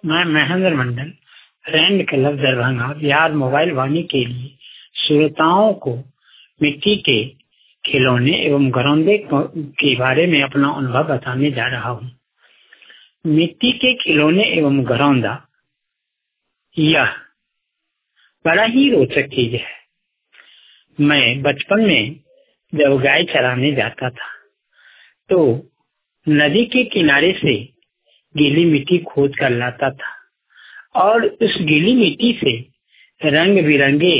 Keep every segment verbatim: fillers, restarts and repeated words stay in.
मैं महेंद्र मंडल, रैंड club Darbhanga Bihar mobile Vani के लिए श्रोताओं को मिट्टी के खिलौने एवं घरौंदे के बारे में अपना अनुभव बताने जा रहा हूँ। मिट्टी के खिलौने एवं घरौंदा यह बड़ा ही रोचक चीज है। मैं बचपन में जब गाय चराने जाता था तो नदी के किनारे से गीली मिट्टी खोद कर लाता था और उस गीली मिट्टी से रंग बिरंगे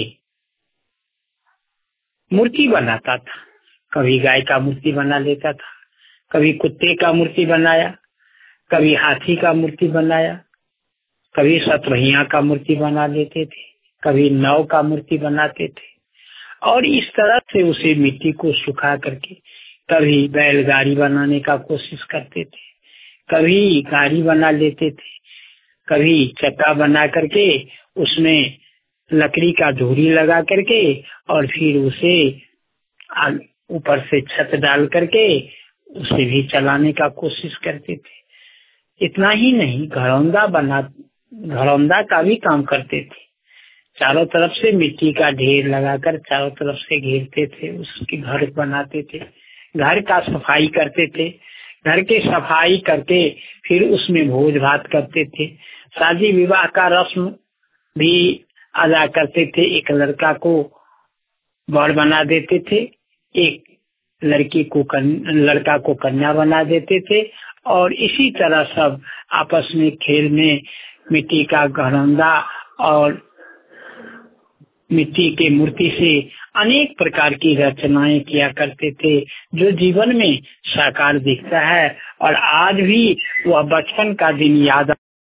मूर्ति बनाता था। कभी गाय का मूर्ति बना लेता था, कभी कुत्ते का मूर्ति बनाया, कभी हाथी का मूर्ति बनाया, कभी सतवहिया का मूर्ति बना लेते थे, कभी नाव का मूर्ति बनाते थे और इस तरह से उसे मिट्टी को सुखा करके कभी बैलगाड़ी बनाने का कोशिश करते थे, कभी गाड़ी बना लेते थे, कभी चक्का बना करके उसमें लकड़ी का धूरी लगा करके और फिर उसे ऊपर से छत डाल करके उसे भी चलाने का कोशिश करते थे। इतना ही नहीं, घरौंदा बना घरौंदा का भी काम करते थे। चारों तरफ से मिट्टी का ढेर लगाकर चारों तरफ से घेरते थे, उसके घर बनाते थे, घर का सफाई करते थे, घर के सफाई करके फिर उसमें भोज भात करते थे। शादी विवाह का रस्म भी अदा करते थे। एक लड़का को वर बना देते थे, एक लड़की को लड़का को कन्या बना देते थे और इसी तरह सब आपस में खेल में मिट्टी का घरौंदा और मिट्टी के मूर्ति से अनेक प्रकार की रचनाएं किया करते थे, जो जीवन में साकार दिखता है और आज भी वह बचपन का दिन याद